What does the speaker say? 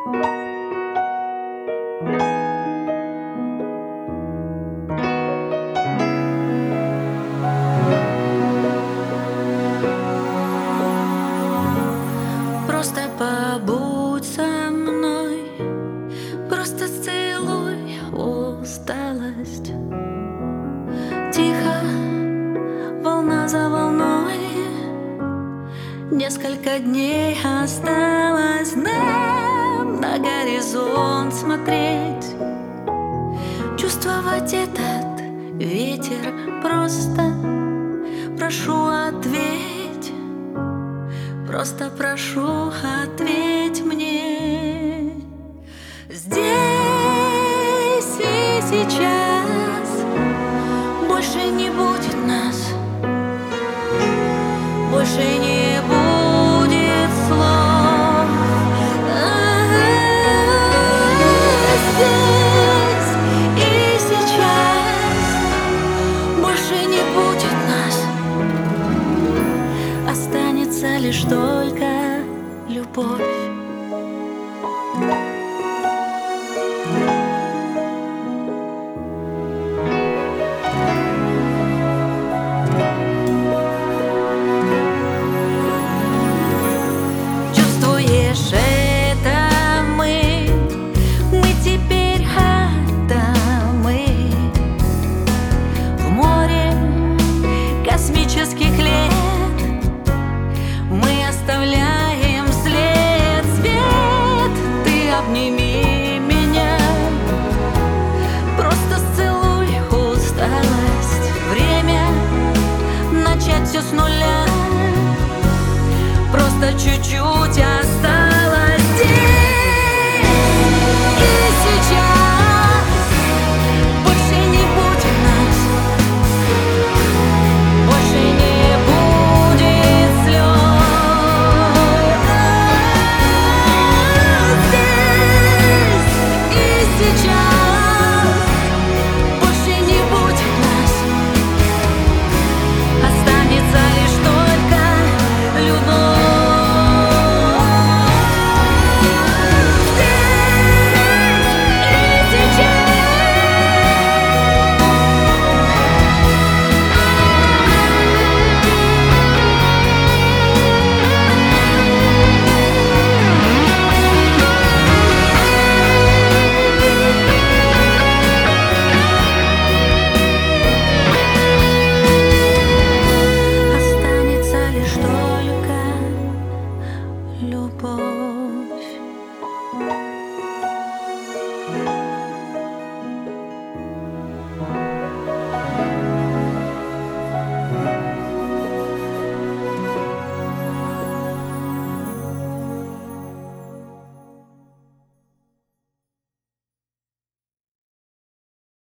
Просто побудь со мной, просто сцелуй усталость. Тихо, волна за волной, несколько дней осталось нам на горизонт смотреть, чувствовать этот ветер. Просто прошу, ответь, просто прошу, ответь мне. Здесь и сейчас больше не будет нас, больше не будет слов. Здесь и сейчас больше не будет нас, останется лишь только любовь. Чувствуешь это? Мы теперь атомы в море космических лет. Мы оставляем след, свет. Ты обними меня, просто сцелуй усталость. Время начать все с нуля, просто чуть-чуть осталось. Здесь и сейчас больше не будет нас, больше не будет слез. Здесь и сейчас больше не будет нас, останется лишь только любовь. Останется лишь только любовь.